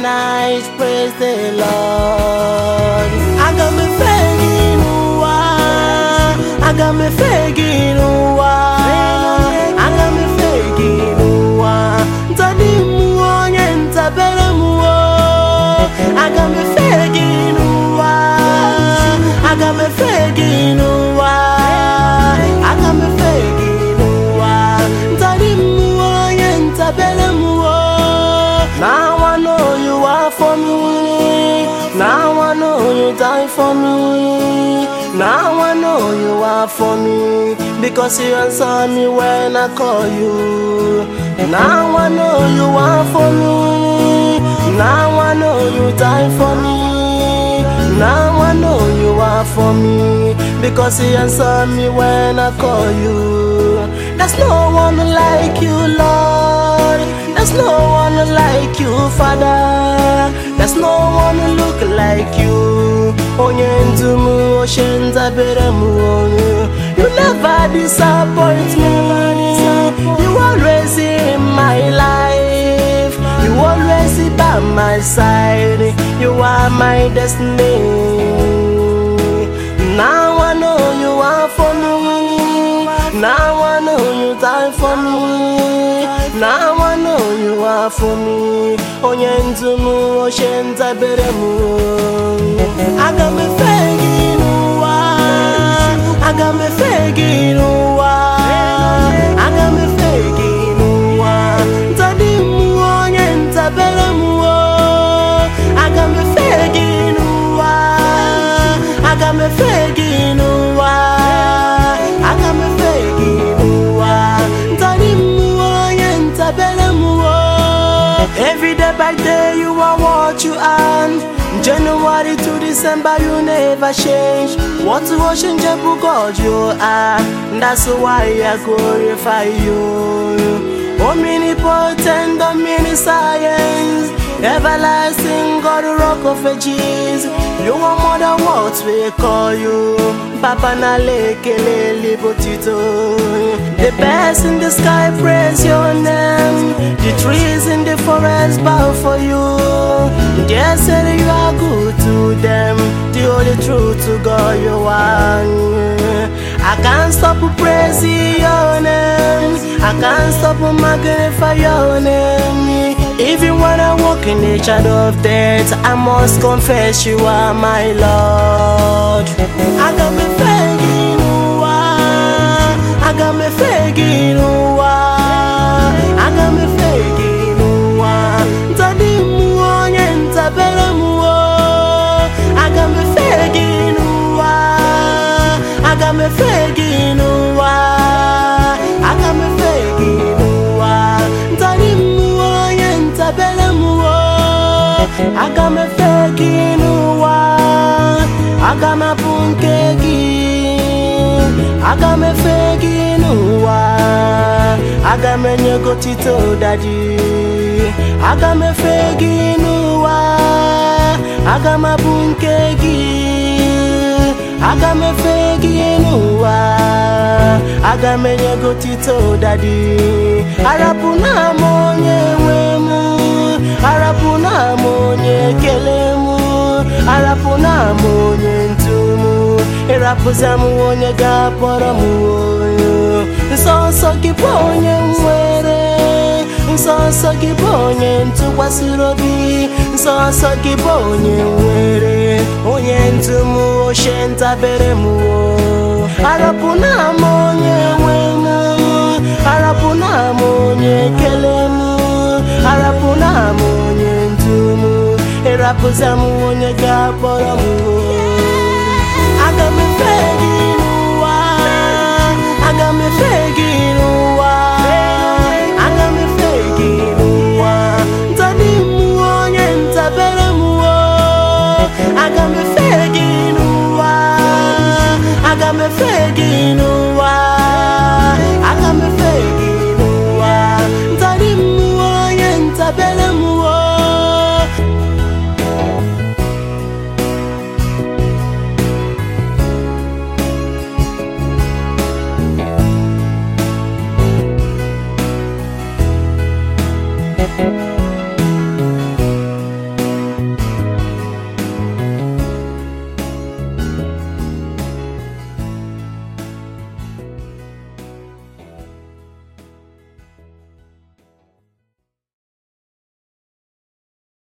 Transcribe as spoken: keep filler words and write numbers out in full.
night, praise the Lord. Aga me fegin uwa, aga me fegin uwa, aga me fegin uwa. Ntadi muonye ntabere muo, aga me fegin uwa, aga me fegin uwa, aga me fegin uwa. Ntadi muonye ntabere muo. Now I know you are for me. Now I know you die for me. Now I know you are for me, because you answer me when I call you. Now I know you are for me. Now I know you die for me. Now I know you are for me, because you answer me when I call you. There's no one like you, Lord. There's no one like you, Father. There's no one look like you. Onyentumu oshenza beremu. You never disappoint me. You always in my life. You always by my side. You are my destiny. Now I know you are for me. Now I know you die for me. Now I know you are for me. Onyentumu oshenza beremu. Aga me fegin uwa, aga me fegin uwa, aga me fegin uwa. Ntadi muonye ntabere aga me fegin uwa, aga me fegin uwa, aga me fegin uwa. Ntadi muonye ntabere every day by day you are what you are. January to December you never change. What to ocean Jebu God you are. That's why I glorify you. Omnipotent, omniscience, everlasting God, rock of ages. You are more than what we call you. Papa na lekele libotito. The birds in the sky praise your name. The trees in the forest bow for you. They say you are good to them. The only truth to God you are. I can't stop praising your name. I can't stop magnify your name. Even when I walk in the shadow of death, I must confess you are my Lord. I got me fegin uwa, I got me fegin uwa, I got me fegin uwa. Ntadi muonye ntabere muo, I got me fegin uwa, I got me fegin uwa, I got me fegin uwa. Ntadi muonye ntabere muo, I got me fegin uwa, I got me punkegi, I got me fegin uwa, I got me nyegotito daddy, I got me fegin uwa, I got me punkegi, I got me fegin uwa, I got me nyegotito daddy. Arapuna monye wemu, arapuna monye kelemu, arapuna monye ntumu, erapuzamu onye gaporomu. Nsonso kiponye mwere, nsonso kiponye ntukwasirobi, nsonso kiponye mwere, onye ntumu oshenta beremu. Arapuna monye wemu, arapuna monye kelemu, arapuna monye ntumu, erapuzamu onye gaporomu. I got me fegin uwa, I got me fegin uwa, I got me fegin uwa. Ntadi muonye ntabere muo, I got me fegin uwa, I got me fegin uwa, I got me fegin uwa. Ntadi muonye ntabere